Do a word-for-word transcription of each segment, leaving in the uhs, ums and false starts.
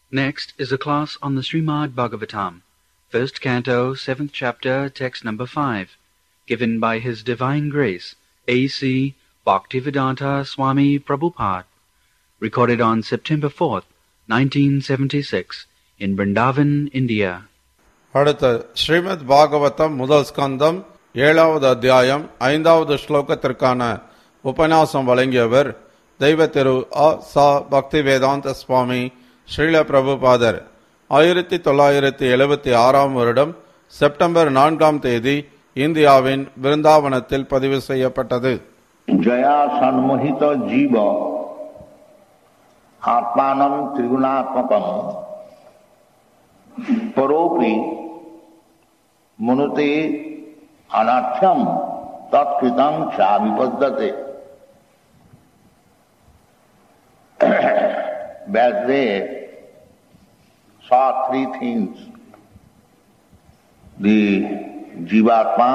Next is a class on the Srimad Bhagavatam, first canto, seventh chapter, text number five, given by His Divine Grace, A C Bhaktivedanta Swami Prabhupada, recorded on September fourth, nineteen seventy-six, in Vrindavan, India. அடுத்த ஸ்ரீமத் பாகவதம் முதல் ஸ்கந்தம் ஏழாவது அத்தியாயம் ஐந்தாவது ஸ்லோகத்திற்கான உபன்யாசம் வழங்கியவர் தெய்வ திரு அ சா பக்தி வேதாந்த சுவாமி ஸ்ரீல பிரபுபாதர். ஆயிரத்தி தொள்ளாயிரத்தி எழுபத்தி ஆறாம் வருடம் செப்டம்பர் நான்காம் தேதி இந்தியாவின் விருந்தாவனத்தில் பதிவு செய்யப்பட்டது. ஜயா சன்மோஹித ஜீவ ஆத்மானம் திரிகுணாத்மகம் பரோபி முனுதே அநாட்யம் தத்கிருதம் ச விபத்ததே. Vasudev saw three things: the Jivatma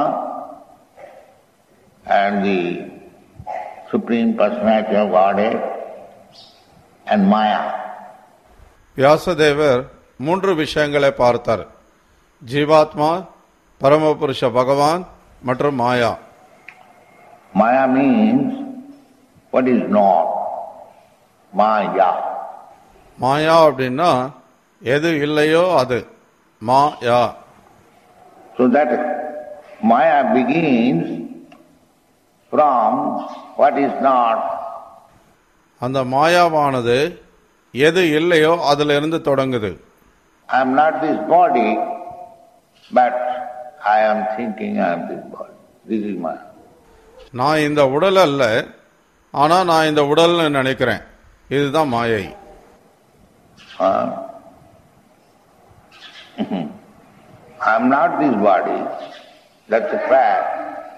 and the Supreme Personality of Godhead and Maya. வியாசதேவர் மூன்று விஷயங்களை பார்த்தார்: ஜீவாத்மா, பரமபுருஷ பகவான் மற்றும் மாயா. Maya means what is not. Maya. மாயா அப்படின்னா எது இல்லையோ அது மாயா. So that Maya begins from what is not. அந்த மாயாவானது எது இல்லையோ அதிலிருந்து தொடங்குது. I am not this body, but I am thinking I am this body. This is Maya. நான் இந்த உடல் அல்ல, ஆனா நான் இந்த உடல்னு நினைக்கிறேன். இதுதான் மாயை. Uh, I am not this body, that's a fact.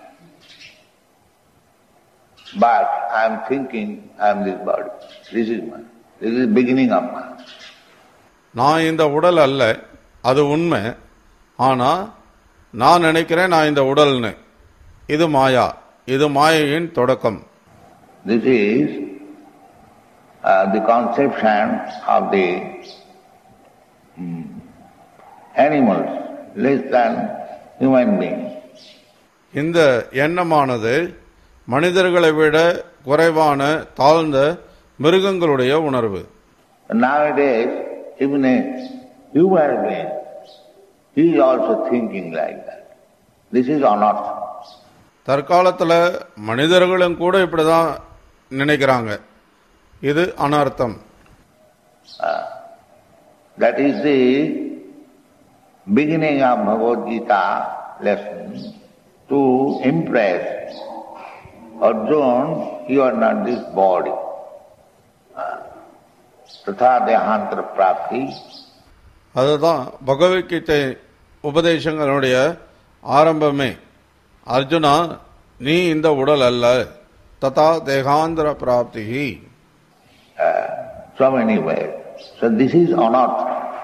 But I am thinking I am this body. This is Maya. This is the beginning of Maya. நான் இந்த உடல் அல்ல, அது உண்மை. ஆனா நான் நினைக்கிறேன் நான் இந்த உடல்னு. இது மாயா. இது மாயையின் தொடக்கம். This is uh, the conception of the um, animals less than human beings. இந்த எண்ணமானது மனிதர்களை விட குறைவான தாழ்ந்த மிருகங்களுடைய உணர்வு. Nowadays, even a human being, he is also thinking like that. This is anartha. தற்காலத்துல மனிதர்களும் கூட இப்படிதான் நினைக்கிறாங்க. இது அனர்த்தம். Uh, that is the beginning of Bhagavad Gita lesson to impress Arjuna, you are not this body. Tatha dehantra prapti. அதுதான் பகவத்கீதை உபதேசங்களுடைய ஆரம்பமே. அர்ஜுனா, நீ இந்த உடல் அல்ல. ததா தேகாந்திர பிராப்தி. So many ways. So this is anartha.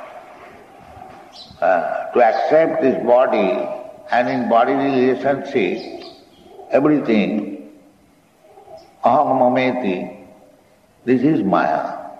Uh, to accept this body and in body relationship, everything, aham mameti, this is Maya.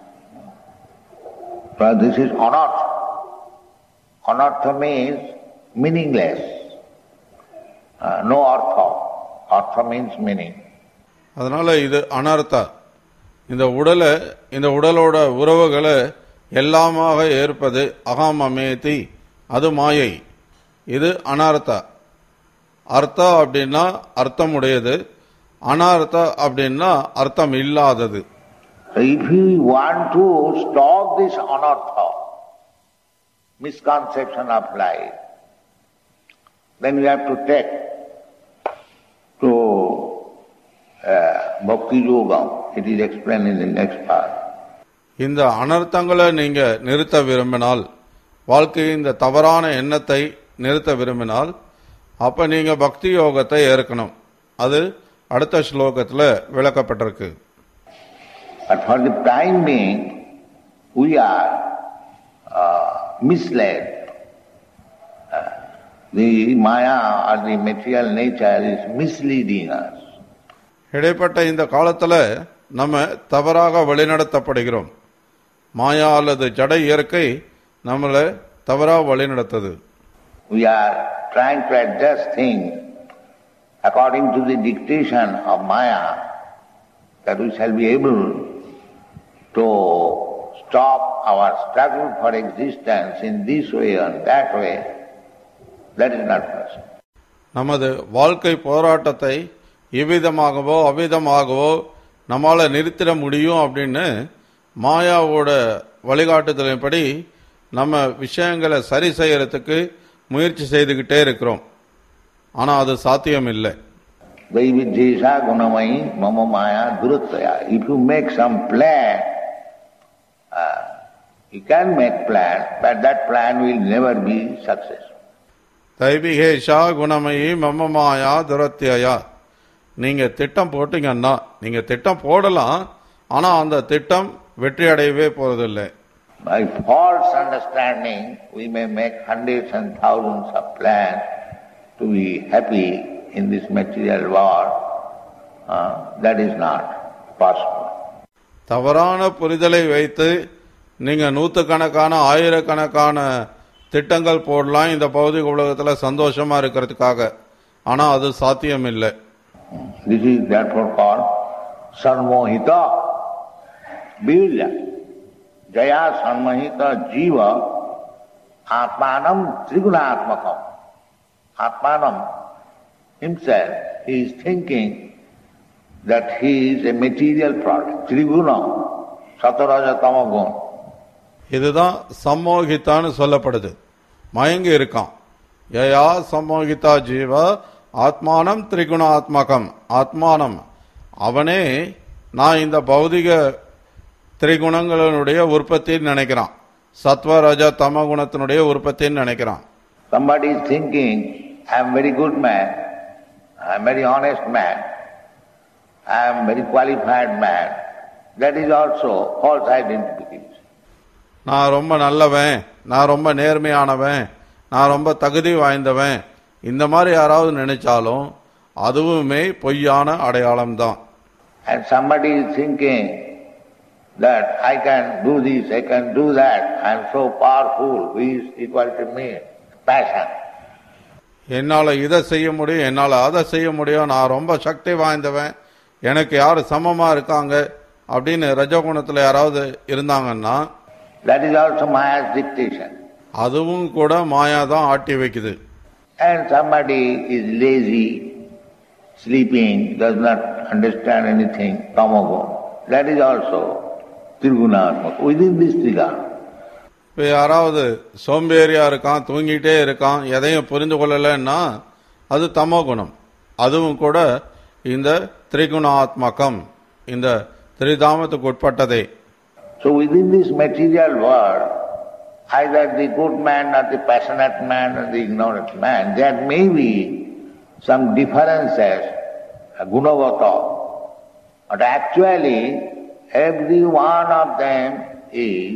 So this is anartha. Anartha means meaningless. Uh, no artha. Artha means meaning. அதனால இது அனர்த்தா. இந்த உடலை, இந்த உடலோட உறவுகளை எல்லாமாக ஏற்பது அகம் அமேதி, அது மாயை. இது அனர்த்தா. அர்த்தா அப்படின்னா அர்த்தம் உடையது, அனர்த்தா அப்படின்னா அர்த்தம் இல்லாதது. If you want to stop this anartha, misconception of life, then you have to take to uh, Bhakti Yoga. It is explained in the next part. இந்த அனர்த்தங்களை நீங்க நிறுத்த விரும்பினால், வாழ்க்கையின் இந்த தவறான எண்ணத்தை நிறுத்த விரும்பினால், அப்ப நீங்க பக்தி யோகத்தை ஏற்கணும். அது அடுத்த ஸ்லோகத்துல விளக்கப்பட்டிருக்கு. But for the time being, we are uh, misled. Uh, the Maya or the material nature is misleading us. இடைப்பட்ட இந்த காலத்துல நம்ம தவறாக வழிநடத்தப்படுகிறோம். மாயா அல்லது ஜட இயற்கை நம்மளை தவறா வழி நடத்துது. We are trying to adjust things according to the dictation of Maya, that we shall be able to stop our struggle for existence in this way and that way. That is not possible. நமது வாழ்க்கை போராட்டத்தை இவ்விதமாகவோ அவ்விதமாகவோ நம்மால நிறுத்திட முடியும் அப்படின்னு மாயாவோட வழிகாட்டுதலின்படி நம்ம விஷயங்களை சரி செய்யறதுக்கு முயற்சி செய்துகிட்டே இருக்கிறோம். ஆனா அது சாத்தியம் இல்லை. Vaividhesha gunamayi mama maya durataya. If you make some plan, uh, you can make plan, but that plan will never be successful. தைவிகேஷா குணமயி மம மாயா துரத்தியா. நீங்க திட்டம் போட்டீங்கன்னா, நீங்க திட்டம் போடலாம், ஆனா அந்த திட்டம் வெற்றி அடையவே போறதில்லை. By false understanding, we may make hundreds and thousands of plans to be happy in this material world. Uh, that is not possible. தவறான புரிதலை வைத்து நீங்க நூற்றுக்கணக்கான ஆயிரக்கணக்கான திட்டங்கள் போடலாம் இந்த பௌதிக உலகத்தில் சந்தோஷமா இருக்கிறதுக்காக, ஆனா அது சாத்தியம் இல்லை. This is therefore called sarmohita birya. Jaya sarmohita jiva atmanam trigunatmakam. Atmanam himself, he is thinking that he is a material product. Trigunam, sataraja tamagun. இதுதான் சம்மோகித்தான்னு சொல்லப்படுது. மயங்கி இருக்கான். யயா சம்மோகிதா ஜீவ ஆத்மானம் திரிகுணாத்மகம். ஆத்மானம் அவனே நான் இந்த பௌதிக திரிகுணங்களுடைய உற்பத்தின்னு நினைக்கிறான். சத்வ ரஜ தம குணத்தினுடைய உற்பத்தின்னு நினைக்கிறான். Somebody is thinking, I am very good man, I am very honest man, I am very qualified man. That is also false identification. நான் ரொம்ப நல்லவன், நான் ரொம்ப நேர்மையானவன், நான் ரொம்ப தகுதி வாய்ந்தவன், இந்த மாதிரி யாராவது நினைச்சாலும் அதுவுமே பொய்யான அடையாளம் தான். And somebody is thinking that I can do this, I can do that, I am so powerful, who is equal to me? Passion. என்னால இதை செய்ய முடியும், என்னால அதை செய்ய முடியும், நான் ரொம்ப சக்தி வாய்ந்தவன், எனக்கு யாரு சமமா இருக்காங்க அப்படின்னு ரஜகுணத்துல யாராவது இருந்தாங்கன்னா that is also Maya's dictation. அதுவும் கூட மாயா தான் ஆட்டி வைக்குது. And somebody is lazy, sleeping, does not understand anything, tamagun. That is also trigunatmaka. Within this triguna. இப்போ யாராவது சோம்பேறியா இருக்கான், தூங்கிட்டே இருக்கான், எதையும் புரிந்து கொள்ளலைன்னா அது தமோ குணம். அதுவும் கூட இந்த திரிகுணாத்மகம், இந்த திரிதாமத்துக்கு உட்பட்டதே. So within this material world, either the good man or the passionate man or the ignorant man, there may be some differences, gunavata, but actually every one of them is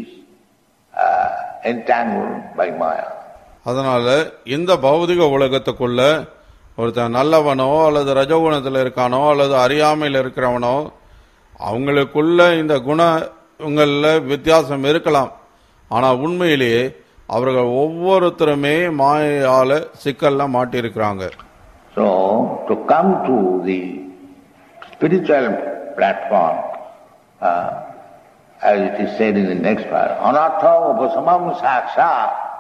uh, entangled by Maya. அதனால இந்த பௌதிக உலகத்துக்குள்ள ஒருத்தன் நல்லவனோ அல்லது ரஜகுணத்தில் இருக்கானோ அல்லது அறியாமையில் இருக்கிறவனோ அவங்களுக்குள்ள இந்த குணங்கள்ல வித்தியாசம் இருக்கலாம். ஆனா உண்மையிலேயே அவர்கள் ஒவ்வொருத்தருமே மாயால சிக்கல்ல மாட்டி இருக்கிறாங்க. So to come to the spiritual platform, uh, as it is said in the next part, anatha upasamam saksha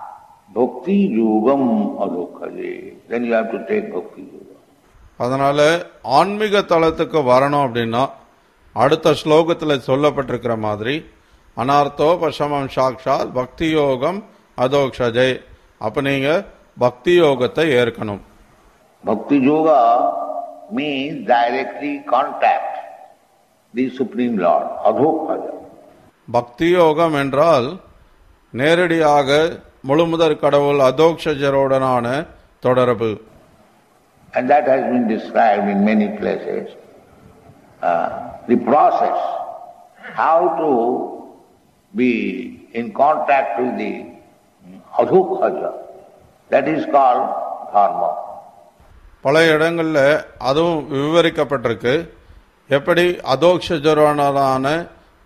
bhakti yogam adokhaje. Then you have to take bhakti yoga. அதனால ஆன்மீக தளத்துக்கு வரணும் அப்படின்னா அடுத்த ஸ்லோகத்தில் சொல்லப்பட்டிருக்கிற மாதிரி அனார்த்தோபசமம் சாக்ஷாத் பக்தி யோகம் அதோக்ஷஜே. அப்ப நீங்க பக்தி யோகத்தை ஏற்கணும். Bhakti yoga means directly contact the Supreme Lord, adokhaja. பக்தி யோகம் என்றால் நேரடியாக முழுமுதற் கடவுள் அதோக்ஷஜரோடனான தொடர்பு. And that has been described in many places. Uh, the process, how to be in contact with the adokhaja, that is called dharma. பல இடங்கள்ல அதுவும் விவரிக்கப்பட்டிருக்கு. எப்படி அதோக்ஷஜரோடனான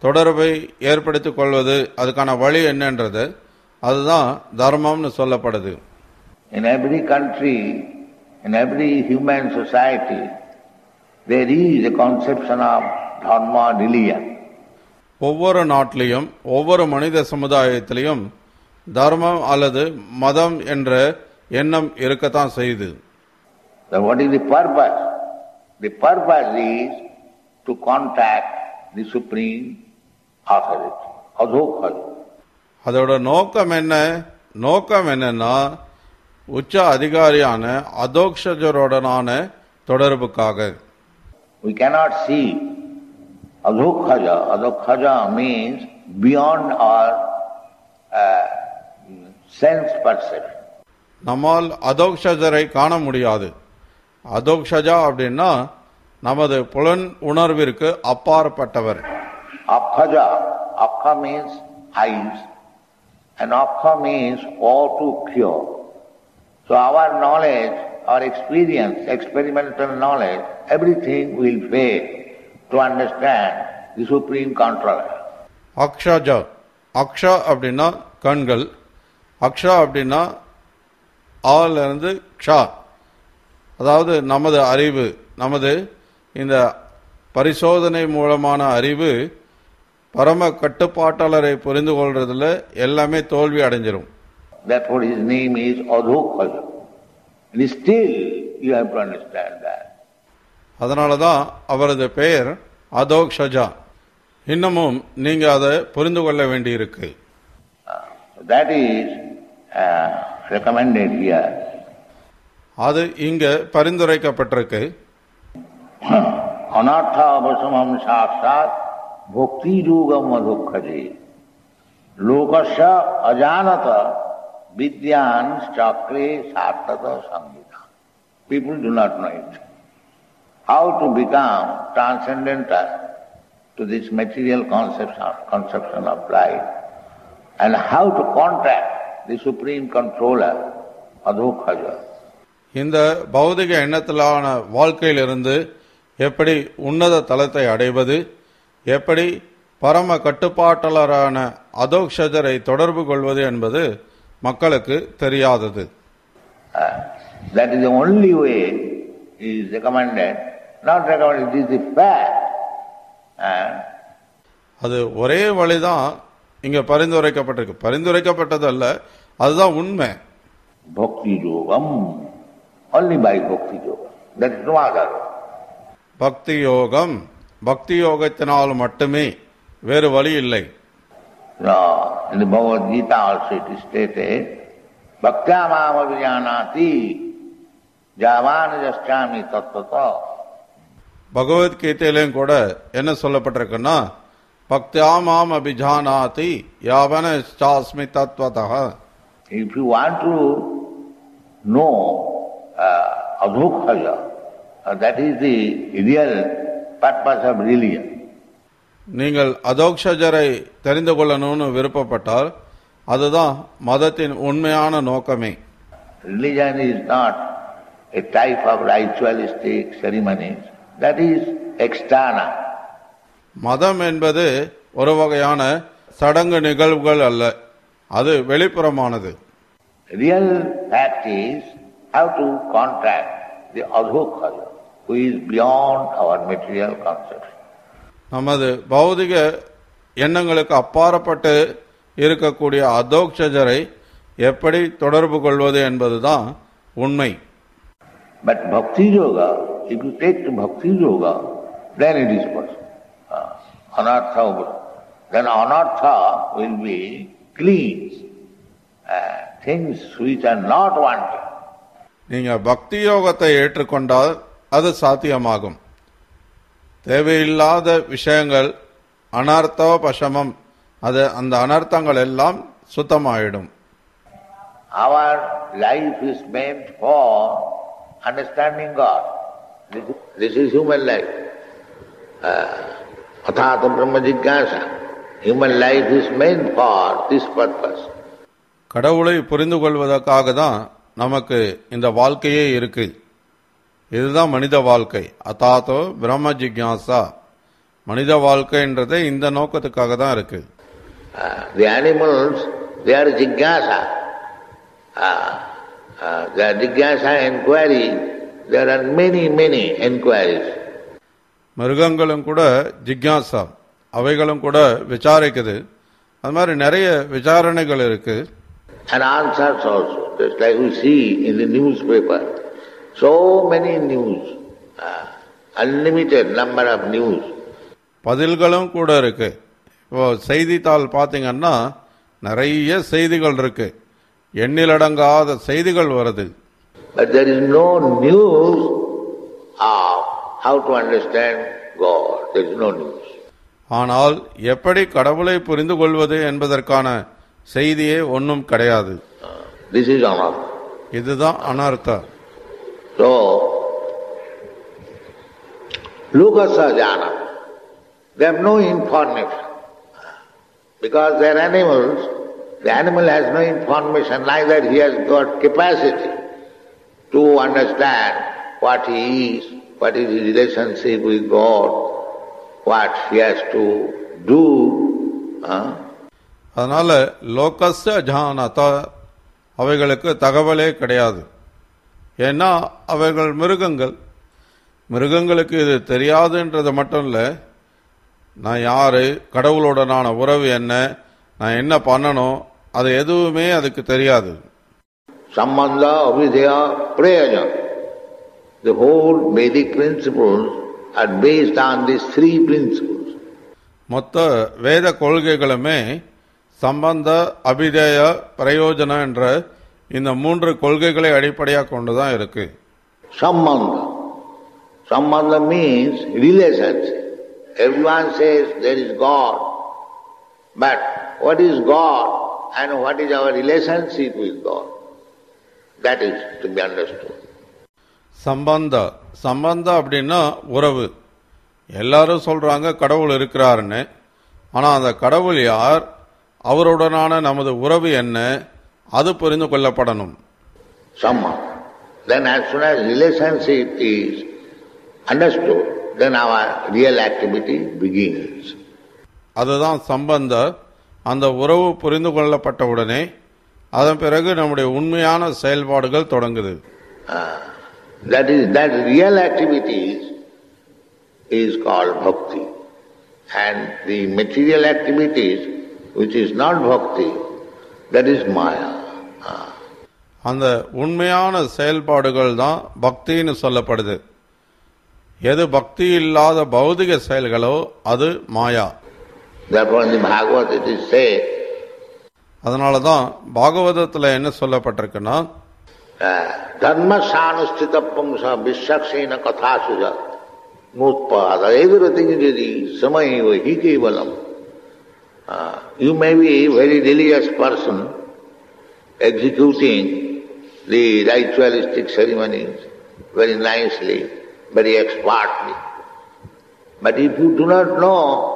தொடர்பை ஏற்படுத்திக் கொள்வது, அதுக்கான வழி என்னன்றது அதுதான் தர்மம்னு சொல்லப்படுது. In every country, in every human society, there is a conception of dharma, religion. ஒவ்வொரு நாட்டிலையும் ஒவ்வொரு மனித சமுதாயத்திலையும் தர்மம் அல்லது மதம் என்ற எண்ணம் இருக்கத்தான் செய்யுது. So what is the purpose? The purpose is to contact the supreme authority, adhokhaja. அதோட நோக்கம் என்ன? நோக்கம் என்னன்னா உச்ச அதிகாரியான அதோக்ஷஜரோடனான தொடர்புக்காக. We cannot see adhokhaja. Adhokhaja means beyond our uh, sense perception. நம்மால் அதோக்ஷஜரை காண முடியாது. அதோக்ஷஜா அப்படின்னா நமது புலன் உணர்விற்கு அப்பாற்பட்டவர். Akhaja, akha means eyes, and akha means all to cure. So our knowledge, our experience, experimental knowledge, everything will fail to understand the supreme controller. அக்ஷஜா, Aqsa அப்படின்னா கண்கள், அக்ஷா அப்படின்னா all இருந்து க்ஷா, அதாவது நமது அறிவு, நமது இந்த பரிசோதனை மூலமான அறிவு பரம கட்டுப்பாட்டாளரை புரிந்து கொள்றதுல எல்லாமே தோல்வி அடைஞ்சிரும். Therefore his name is Adhokhaja. And still you have to understand that. அதனாலதான் அவரது பெயர் அதோக்ஷஜா. இன்னமும் நீங்க அதை புரிந்து கொள்ள வேண்டியிருக்கு. That is uh, recommended here. அது இங்க பரிந்துரைக்கப்பட்டிருக்கு. Anartha avasamam sakshat bhakti yogam adhokhaje lokasya ajanata vidyan chakre sartata samhita. People do not know it. How to become transcendental to this material conception, conception of life, and how to contact the supreme controller, Adhokhaja. இந்த பௌதிக எண்ணத்திலான வாழ்க்கையிலிருந்து எப்படி உன்னத தலத்தை அடைவது, எப்படி பரம கட்டுப்பாட்டாளரான அதோக்ஷஜரை தொடர்பு கொள்வது என்பது மக்களுக்கு தெரியாதது. Uh, that is the only way is recommended, not recommended, it is the fact. Uh, அது ஒரே வழிதான் இங்க பரிந்துரைக்கப்பட்டிருக்கு. பரிந்துரைக்கப்பட்டது அல்ல, அதுதான் உண்மை. Bhakti yogam, only by bhakti yoga. That is no other. பக்தி யோகம், பக்தி யோகத்தினால் மட்டுமே, வேறு வழி இல்லை. No, in the Bhagavad Gita also it is stated, Bhaktya mam avijanati javana jaschami tattvato. பகவத்கீதையிலும் கூட என்ன சொல்லப்பட்டிருக்குன்னா, பக்தியா மாம் அபிஜானாதி யாவன சாஸ்மி தத்வதஹ. If you want to know uh, Adhokhaja, uh, that is the real purpose of religion. நீங்கள் அதோக்ஷஜரை தெரிந்து கொள்ளணும்னு விருப்பப்பட்டால் அதுதான் மதத்தின் உண்மையான நோக்கமே. Religion is not a type of ritualistic ceremonies. That is external. மதம் என்பது ஒரு வகையான சடங்கு நிகழ்வுகள் அல்ல, அது வெளிப்புறமானது. Real fact is how to contact the Adhokhaja, who is beyond our material conception. நமது பௌதிக எண்ணங்களுக்கு அப்பாற்பட்டு இருக்கக்கூடிய அதோக்ஷஜரை எப்படி தொடர்பு கொள்வது என்பதுதான் உண்மை. But Bhakti Yoga, if you take to Bhakti Yoga, then it is possible. Uh, anartha, then anartha will be cleansed. Uh, things which are not wanted. நீங்க பக்தி யோகத்தை ஏற்றுக்கொண்டால் அது சாத்தியமாகும். தேவையில்லாத விஷயங்கள் அனர்த்தோபசமம், அது அந்த அனர்த்தங்கள் எல்லாம் சுத்தமாயிடும். Our life is meant for understanding God. This is, this is human life. Athata Brahma Jigyasa. Human life is meant for this purpose. கடவுளை புரிந்து கொள்வதற்காக தான் நமக்கு இந்த வாழ்க்கையே இருக்கு. இதுதான் மனித வாழ்க்கை. அதாத்தோ பிரம்ம ஜிக்யாசா. மனித வாழ்க்கைன்றதே இந்த நோக்கத்துக்காக தான் இருக்கு. Uh, the animals, they are jigyasa. Uh, uh, the jigyasa inquiry, there are many, many inquiries. மிருகங்களும் கூட ஜிக்யாசா, அவைகளும் கூட விசாரிக்குது. அது மாதிரி நிறைய விசாரணைகள் இருக்கு. And answers also, just like we see in the newspaper. So many news, uh, unlimited number of news. பதில்களும் கூட இருக்கு. இப்போ செய்தித்தாள் பார்த்தீங்கன்னா நிறைய செய்திகள் இருக்கு, எண்ணிலடங்காத செய்திகள் வருது. But there is no news of how to understand God. There is no news. ஆனால் எப்படி கடவுளை புரிந்து கொள்வது என்பதற்கான செய்தியே ஒன்றும் கிடையாது. This is anartha. இதுதான் அனர்த்தா. So, lokasa jana, they have no information. Because they are animals, the animal has no information, neither he has got capacity to understand what he is, what is his relationship with God, what he has to do. Huh? அதனால லோகஸ்ய ஜானதா, அவைகளுக்கு தகவலே கிடையாது. ஏன்னா அவைகள் மிருகங்கள். மிருகங்களுக்கு இது தெரியாதுன்றது மட்டும் இல்லை, நான் யாரு, கடவுளுடனான உறவு என்ன, நான் என்ன பண்ணணும், அது எதுவுமே அதுக்கு தெரியாது. Sambandha, avidya, prayojan. The whole Vedic principles are based on these three principles. மொத்த வேத கொள்கைகளுமே சம்பந்த, அபிதேய, பிரயோஜன என்ற இந்த மூன்று கொள்கைகளை அடிப்படையாக கொண்டுதான் இருக்கு. Sambandha. Sambandha means relationship. Everyone says there is God, but what is God and what is our relationship with God? That is to be understood. சம்பந்த, சம்பந்த அப்படின்னா உறவு. எல்லாரும் சொல்றாங்க கடவுள் இருக்கிறாருன்னு, ஆனா அந்த கடவுள் யார், அவருடனான நமது உறவு என்ன, அது புரிந்து கொள்ளப்படணும். Sambandha. Then as soon as relationship is understood, then our real activity begins. அதுதான் சம்பந்த. அந்த உறவு புரிந்து கொள்ளப்பட்டவுடனே அதன் பிறகு நம்முடைய உண்மையான செயல்பாடுகள் தொடங்குது. Uh, that is that real activities is called bhakti, and the material activities which is not bhakti, that is maya. Uh. அந்த உண்மையான செயல்பாடுகள் தான் பக்தின்னு சொல்லப்படுது. எது பக்தி இல்லாத பௌதிக செயல்களோ அது மாயா. Therefore in the Bhagavad it is said, அதனாலதான் பாகவதத்துல என்ன சொல்லப்பட்டிருக்குன்னா, தர்மசானுஷ்டித பும்ச விஸ்வக்ஷேன கதாசுஜ நூத்பாத எதிரதிங்கதி சமயவ ஹி கேவலம். You may be a very religious person executing the ritualistic ceremonies very nicely, very expertly. But if you do not know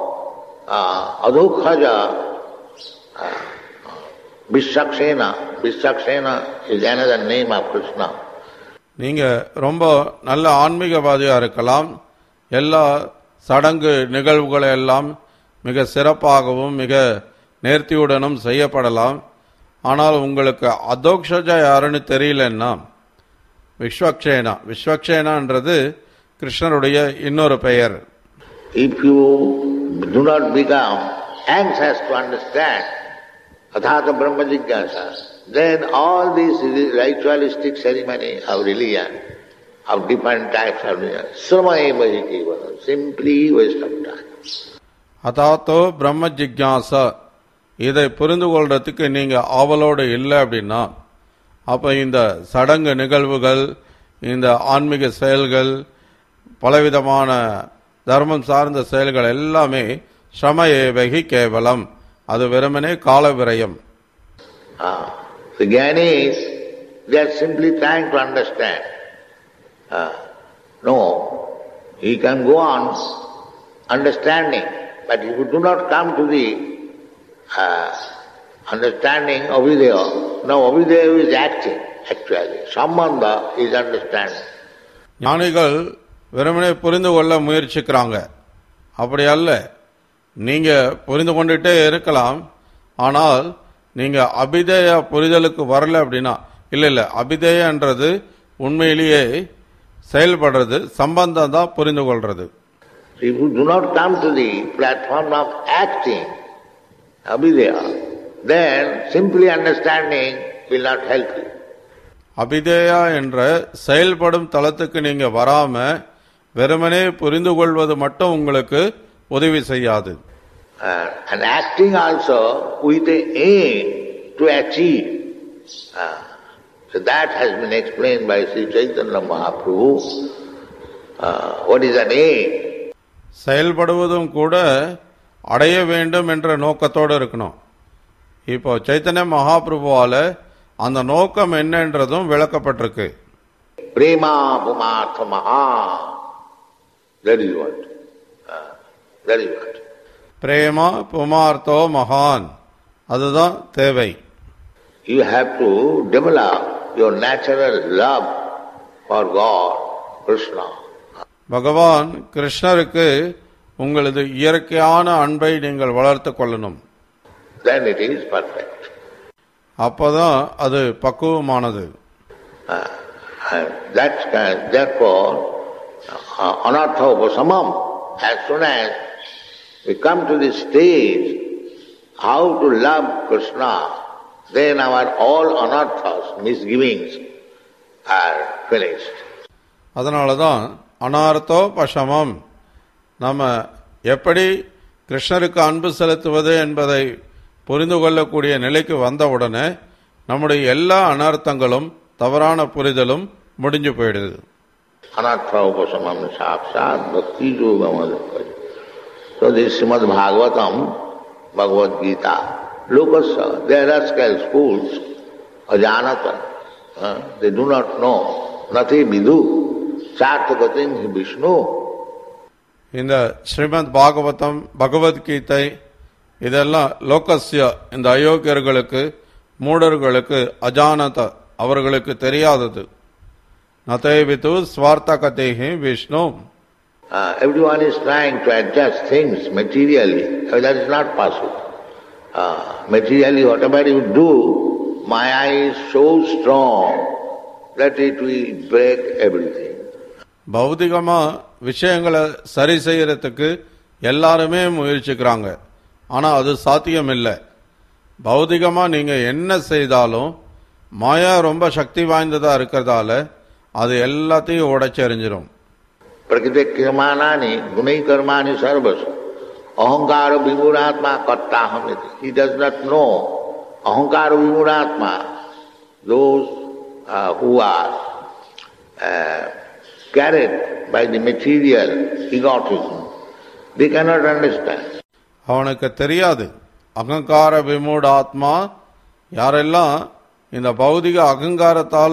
uh, adhokhaja, uh, Vishakshena, Vishakshena is another name of Krishna. நீங்க ரொம்ப நல்ல ஆன்மீகவாதியா இருக்கலாம், எல்லா சடங்கு நிகழ்வுகளை எல்லாம் மிக சிறப்பாகவும் மிக நேர்த்தியுடனும் செய்யப்படலாம். ஆனால் உங்களுக்கு அதோக்ஷஜா யாருன்னு தெரியலன்னா, விஸ்வக்ஷேனா, விஸ்வக்ஷேனான்றது கிருஷ்ணருடைய இன்னொரு பெயர். If you do not become anxious to understand Athata Brahma Jigyasa, then all these ritualistic ceremony of religion, of different types of religion, Sramaeva hi kevalam, simply waste of time. அதாத்தோ பிரம்ம ஜிக்யாசா, இதை புரிந்து கொள்றதுக்கு நீங்க ஆவலோடு இல்லை அப்படின்னா, அப்ப இந்த சடங்கு நிகழ்வுகள், இந்த ஆன்மீக செயல்கள், பலவிதமான தர்மம் சார்ந்த செயல்கள் எல்லாமே ஸ்ரமஏவகி கேவலம், அது வெறுமனே கால விரயம். The Gyanis, they are simply trying to understand. Uh, no, he can go on understanding, but if you do not come to the uh, understanding avidya, now avidya is acting actually. Sambandha is understanding. ஞானிகள் வெறுமனே புரிந்து கொள்ள முயற்சிக்கிறாங்க, அப்படி அல்ல, நீங்க புரிந்து கொண்டுட்டே இருக்கலாம். ஆனால் நீங்க அபிதேய புரிதலுக்கு வரல அப்படின்னா, இல்ல இல்ல அபிதேயன்றது உண்மையிலேயே செயல்படுறது, சம்பந்தம் தான் புரிந்து கொள்றது. If you do not come to the platform of acting, abhideya, then simply understanding will not help you. அபிதேயா என்ற செயல்படும் தளத்துக்கு நீங்க வராம வெறுமனே புரிந்து கொள்வது மட்டும் உங்களுக்கு உதவி செய்யாது. Uh, and acting also with a aim to achieve. Uh, so that has been explained by Sri Chaitanya Mahaprabhu. Uh, what is an aim? செயல்படுவதும் கூட அடைய வேண்டும் என்ற நோக்கத்தோடு இருக்கணும். இப்போ சைத்தன்ய மகாபிரபுவால அந்த நோக்கம் என்னன்றதும் விளக்கப்பட்டிருக்கு. பிரேமா புமார்த்த மகா, that is what. Uh, that is what. Prema புமார்த்தோ மகான், அதுதான் தேவை. You have to develop your natural love for God, Krishna. பகவான் கிருஷ்ணருக்கு உங்களது இயற்கையான அன்பை நீங்கள் வளர்த்து கொள்ளணும். Then it is perfect. அப்பதான் அது பக்குவமானது. Uh, and that's kind, therefore, uh, anartha upasamam, as soon as we come to this stage, how to love Krishna, then our all anarthas, misgivings, are finished. அதனாலதான் அனார்த்தோ பசமம், நம்ம எப்படி கிருஷ்ணருக்கு அன்பு செலுத்துவது என்பதை புரிந்து கொள்ளக்கூடிய நிலைக்கு வந்தவுடனே நம்முடைய எல்லா அனர்த்தங்களும் தவறான புரிதலும் முடிஞ்சு போயிடுது. Anartha upasamam sakshat bhakti yogamad. So this Srimad Bhagavatam, Bhagavad Gita, Lokasya, they are rascal fools, ajanata, uh, they do not know, nati vidu, sarthagatim hi Vishnu. இந்த ஸ்ரீமத் பாகவதம், பகவத்கீதை, இதெல்லாம் லோகஸ்ய, இந்த அயோக்கியர்களுக்கு, மூடர்களுக்கு, அஜானத, அவர்களுக்கு தெரியாதது. நதேவிது ஸ்வார்த்தகதேஹி Vishnu. Uh, everyone is trying to adjust things materially. Uh, that is not possible. Uh, materially, whatever you do, Maya is so strong that it will break everything. பௌதிகமா விஷயங்களை சரி செய்யறதுக்கு எல்லாருமே முயற்சிக்கிறாங்க. ஆனா அது சாத்தியம் இல்லை. பௌதிகமா நீங்க என்ன செய்தாலும் மாயா ரொம்ப சக்தி வாய்ந்ததா இருக்கிறதால அது எல்லாத்தையும் உடைச்செறிஞ்சிரும். प्रकृति कर्माणि गुणै कर्माणि सर्वस अहंकार विमूढ़ात्मा कर्ता हम. He does not know अहंकार विमूढ़ात्मा, those uh, who are uh, carried by the material egotism, they cannot understand. அவனுக்கு தெரியாது அகங்கார விமூட ஆத்மா, யாரெல்லாம் இந்த பௌதிக அகங்காரத்தால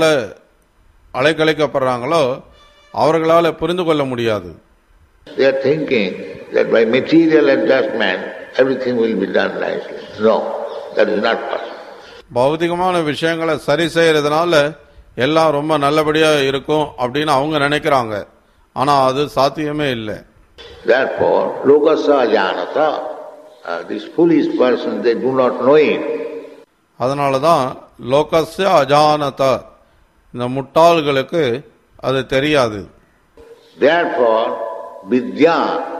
அலைக்கழிக்கப்படுறாங்களோ அவர்களால புரிந்து கொள்ள முடியாது. They are thinking that by material adjustment everything will be done nicely. No, that is not possible. பௌதிகமான விஷயங்களை சரி செய்யறதுனால எல்லாம் ரொம்ப நல்லபடியா இருக்கும் அப்படின்னு அவங்க நினைக்கிறாங்க. ஆனா அது சாத்தியமே இல்லை. Therefore, lokasya ajanata, uh, these foolish persons, they do not know it. அதனாலதான் லோகஸ்ய அஜானத, இந்த முட்டாள்களுக்கு அது தெரியாது. Therefore, vidya,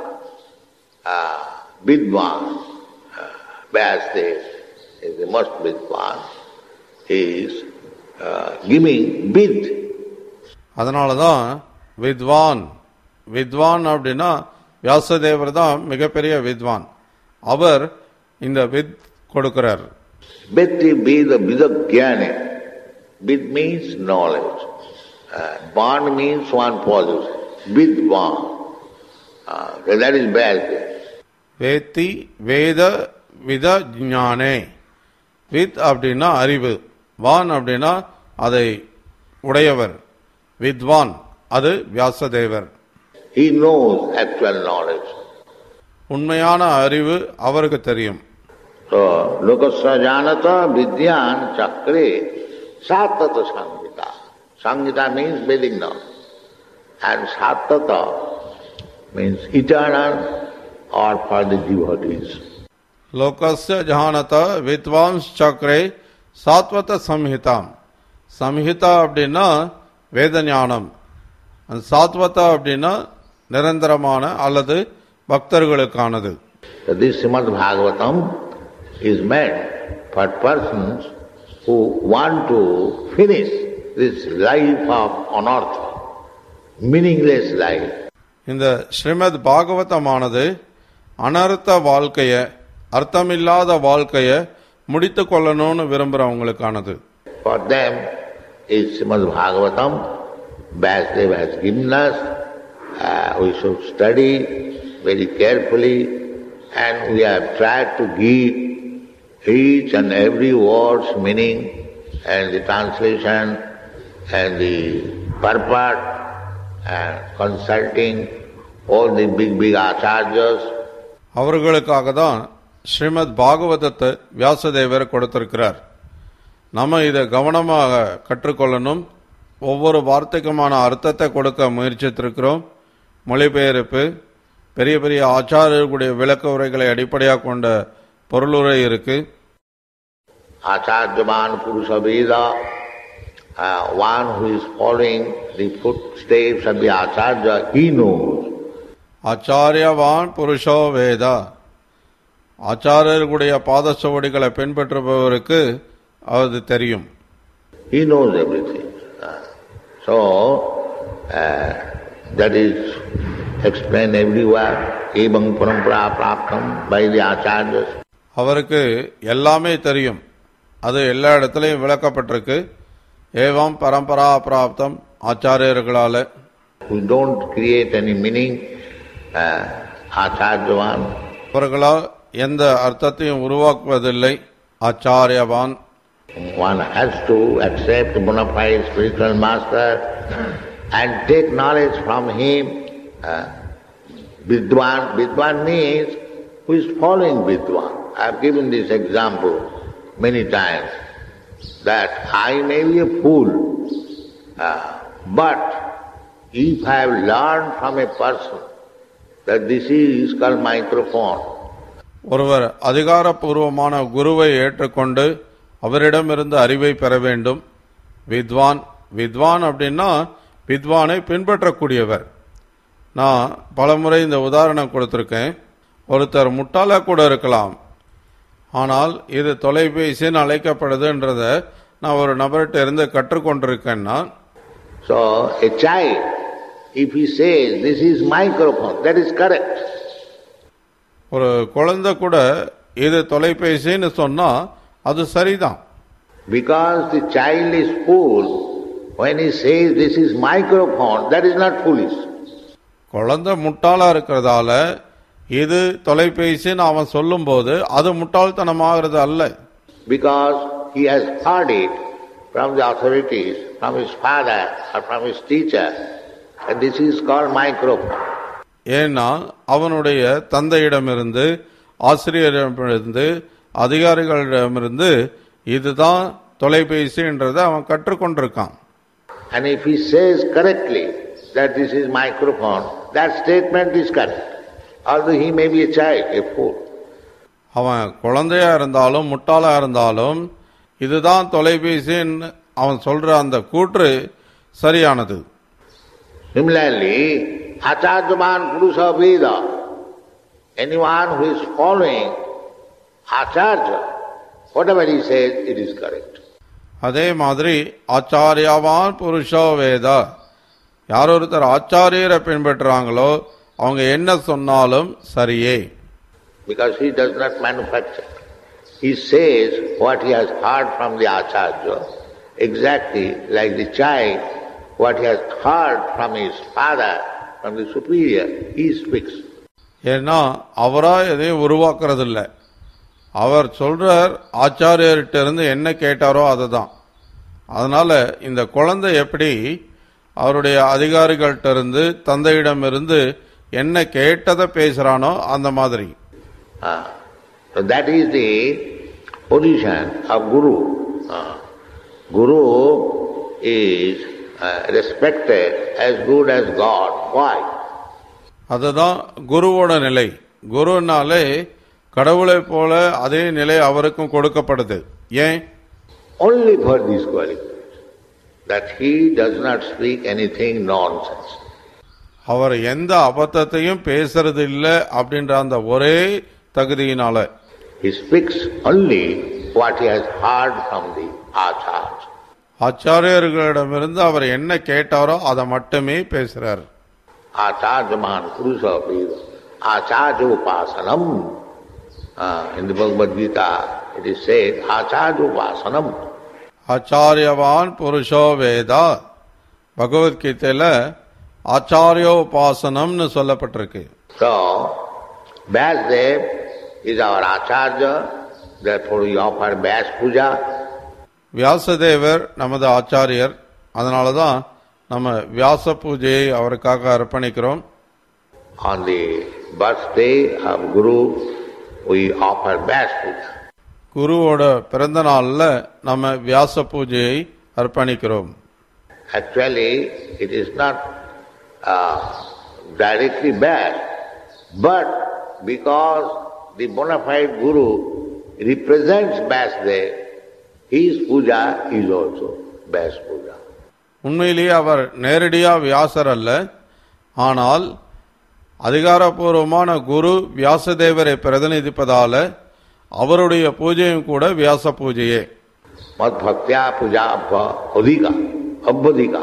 uh, vidwan, uh, Vyasdev is the most vidwan, is uh, giving vid. அதனாலதான் வித்வான், வித்வான் அப்படின்னா வியாசதேவர் தான் மிகப்பெரிய வித்வான். அவர் இந்த வித் கொடுக்கிறார். Vetti veda vidagyane. Vid means knowledge. Uh, Van means one possesses. Vidvan. Uh, that is Vyasdev. வேத்தி வேத வித ஞானே. வித் அப்படின்னா அறிவு, வான் அப்படின்னா அதை உடையவர், வித்வான் அது வியாசதேவர். He knows actual knowledge. உண்மையான அறிவு அவருக்கு தெரியும். So, lokasya janata vidyan chakre satata sangita. Sangita means Vedic knowledge. And satata means eternal or for the devotees. லோகஸ்ய ஜானத vidwans சக்ரே Satvata சம்ஹிதாம். Samhita அப்படின்னா வேத ஞானம், சாத்வதா அப்படின்னா நிரந்தரமான அல்லது பக்தர்களுக்கானது. So this Srimad Bhagavatam is meant for persons who want to finish this life of anartha, meaningless life. இந்த ஸ்ரீமத் பாகவதமானது அனர்த்த வாழ்க்கைய, அர்த்தமில்லாத வாழ்க்கைய முடித்து கொள்ளணும்னு விரும்புறவங்களுக்கானது. For them is Srimad Bhagavatam. Vyasdeva has given us. Uh, we should study very carefully, and we have tried to give each and every word's meaning and the translation and the purport, and consulting all the big big acharyas. அவர்களுக்காக தான் ஸ்ரீமத் பாகவதத்தை வியாசதேவர் கொடுத்திருக்கிறார். நம்ம இதை கவனமாக கற்றுக்கொள்ளணும். ஒவ்வொரு வார்த்தைக்குமான அர்த்தத்தை கொடுக்க முயற்சித்திருக்கிறோம். மொழிபெயர்ப்பு, பெரிய பெரிய ஆச்சாரியர்களுடைய விளக்க உரைகளை அடிப்படையாக கொண்ட பொருளுரை இருக்கு. ஆச்சாரியவான் புருஷ Veda, one who is following the footsteps of the acharya, he knows. ஆச்சாரியவான் புருஷோ Veda, ஆச்சாரியர்களுடைய பாத சுவடிகளை பின்பற்றுபவருக்கு அது தெரியும். He knows everything. So uh, that is explained everywhere. Evam parampara praptam by the acharyas. அவருக்கு எல்லாமே தெரியும், அது எல்லா இடத்திலையும் விளக்கப்பட்டிருக்கு. ஏவம் பரம்பரா பிராப்தம், ஆச்சாரியர்களால. We don't create any meaning. uh, ஆச்சாரியவான், அவர்களால் எந்த அர்த்தத்தையும் உருவாக்குவதில்லை. ஆச்சாரியவான், one has to accept bona fide spiritual master and take knowledge from him. uh, Vidwan, Vidwan means who is following Vidwan. I have given this example many times, that I may be a fool, uh, but if I have learned from a person that this is called microphone. ஒருவர் அதிகாரப்பூர்வமான குருவை ஏற்றுக்கொண்டு அவரிடமிருந்து அறிவை பெற வேண்டும். வித்வான், வித்வான் அப்படின்னா வித்வானை பின்பற்றக்கூடியவர். நான் பலமுறை இந்த உதாரணம் கொடுத்திருக்கேன். ஒருத்தர் முட்டாளா கூட இருக்கலாம், ஆனால் இது தொலைபேசின்னு அழைக்கப்படுதுன்றத நான் ஒரு நபர்கிட்ட இருந்து கற்றுக்கொண்டிருக்கேன்னா. So a child, if he says this is microphone, that is correct. ஒரு குழந்தை கூட இது தொலைபேசின்னு சொன்னா அது சரிதான். Because the child is fool, when he says this is microphone, that is not foolish. குழந்தை முட்டாளா இருக்கிறதால இது தொலைபேசின்னு அவன் சொல்லும் போது அது முட்டாள்தனமாகிறது அல்ல. Because he has heard it from the authorities, from his father or from his teacher, and this is called microphone. ஏன்னா அவனுடைய தந்தையிடமிருந்து, ஆசிரியரிடமிருந்து, அதிகாரிகளிடமிருந்து இதுதான் தொலைபேசின்றதை அவன் கற்றுக்கொண்டிருக்கான். And if he says correctly that this is microphone, that statement is correct. Although he may be a child, a fool. அவன் குழந்தையா இருந்தாலும் முட்டாளா இருந்தாலும் இதுதான் தொலைபேசின்னு அவன் சொல்ற அந்த கூற்று சரியானது. Similarly, Acharyaman Purusha Veda, anyone who is following Acharya, whatever he says, it is correct. அதே மாதிரி ஆச்சாரியவான் புருஷோ வேதா, யார் ஒருத்தர் ஆச்சாரியரை பின்பற்றுறாங்களோ அவங்க என்ன சொன்னாலும் சரியே. Because he does not manufacture. He says what he has heard from the Acharya, exactly like the child, what he has heard from his father, from the superior, he speaks. ஏன்னா அவரா எதையும் உருவாக்குறது இல்லை. அவர் சொல்றார், ஆச்சாரியர்கிட்ட இருந்து என்ன கேட்டாரோ அதுதான். அதனால இந்த குழந்தை எப்படி அவருடைய அதிகாரிகள்கிட்ட இருந்து, தந்தையிடமிருந்து என்ன கேட்டதை பேசுறானோ அந்த மாதிரி. Uh, so that is the position of Guru. Uh, Guru is uh, respected as good as God. Why? அதுதான் குருவோட நிலை. குருனாலே கடவுளை போல அதே நிலை அவருக்கும் கொடுக்கப்படுது. ஏன்? Only for this qualification, that he does not speak anything nonsense. அவர் எந்த அபத்தத்தையும் பேசுறது இல்லை அப்படின்ற அந்த ஒரே தகுதியினால. He speaks only what he has heard from the Acharya. ஆச்சாரியர்களிடமிருந்து அவர் என்ன கேட்டாரோ அதை மட்டுமே பேசுறார். Acharya man purusa veda, Acharya upasanam. Uh, in the Bhagavad Gita, it is said, Acharya upasanam. ஆச்சாரியவான் புருஷோ Veda. பகவத்கீதையில ஆச்சாரியோபாசனம்னு சொல்லப்பட்டிருக்கு. So, Vyasdev is our Acharya, therefore we offer Vyas Puja. வியாசதேவர் நமது ஆச்சாரியர், அதனாலதான் நம்ம வியாச பூஜையை அவருக்காக அர்ப்பணிக்கிறோம். On the birthday of Guru, we offer Vyas Puja. குருவோட பிறந்த நாள்ல நம்ம வியாச பூஜையை அர்ப்பணிக்கிறோம். Actually, it is not uh, directly Vyas, but because the bona fide Guru represents Vyasdev, his puja is also Vyas Puja. உண்மையிலேயே அவர் நேரடியா வியாசர் அல்ல, ஆனால் அதிகாரப்பூர்வமான குரு வியாசதேவரை பிரதிநிதிப்பதால அவருடைய பூஜையும் கூட வியாச பூஜையே. மத் பக்தியா Pooja அதிகா அவ்வதிகா.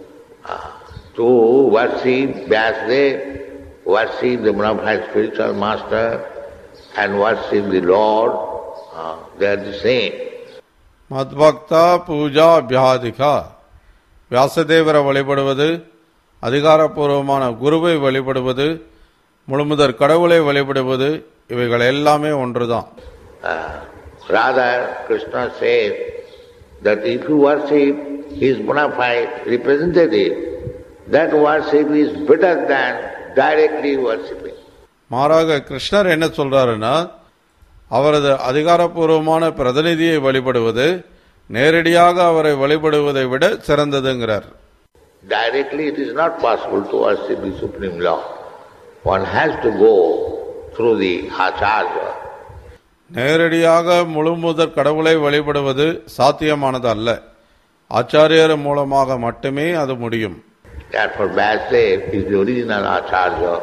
To worship Vyasdev, worship the bona fide spiritual master and worship the Lord, uh, they are the same. மத்பக்தா Pooja அபியாதிகா. வியாசதேவரை வழிபடுவது, அதிகாரப்பூர்வமான குருவை வழிபடுவது, முழுமுதற் கடவுளை வழிபடுவது, இவைகள் எல்லாமே ஒன்றுதான். Rather, Krishna says that if you worship his bona fide representative, that worship is better than directly worshipping. மாறாக கிருஷ்ணர் என்ன சொல்றாருன்னா, அவரது அதிகாரப்பூர்வமான பிரதிநிதியை வழிபடுவது நேரடியாக அவரை வழிபடுவதை விட சிறந்ததுங்கிறார். Directly it is not possible to worship the Supreme Lord. One has to go through the Acharya. நேரடியாக முழு முதற் கடவுளை வழிபடுவது சாத்தியமானது அல்ல. ஆச்சாரியர் மூலமாக மட்டுமே அது முடியும். Therefore Vyasdev is the original Acharya.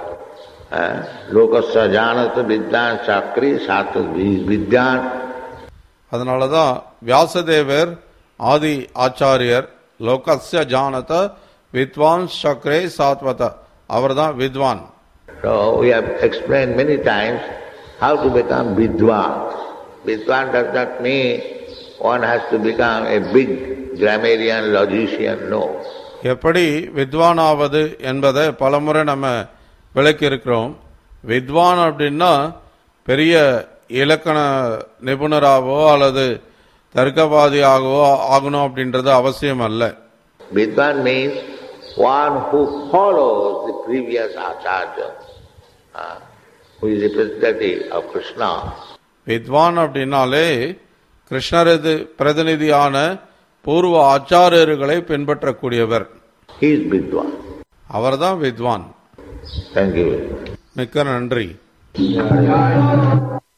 Lokasya janata vidyan chakri sattva vidyan. அதனாலதான் வியாசதேவர் ஆதி ஆச்சாரியர். லோகஸ்ய ஜானத வித்வான் சக்ரே சாத்வத. அவர்தான் வித்வான். So we have explained many times how to become vidwan. Vidwan does not mean one has to become a big grammarian, logician, no. எப்படி வித்வானாவது என்பதை பலமுறை நம்ம விளக்கி இருக்கிறோம். வித்வான் அப்படின்னா பெரிய இலக்கண நிபுணராகவோ அல்லது தர்க்கவாதியாகவோ ஆகணும் அப்படின்றது அவசியம் அல்ல. Vidwan means one who follows the previous Acharya, uh, who is representative of Krishna. வித்வான் அப்படின்னாலே கிருஷ்ணரது பிரதிநிதியான பூர்வ ஆச்சாரியர்களை பின்பற்றக்கூடியவர். He is Vidwan. அவர்தான் வித்வான். Thank you. மிக்க நன்றி.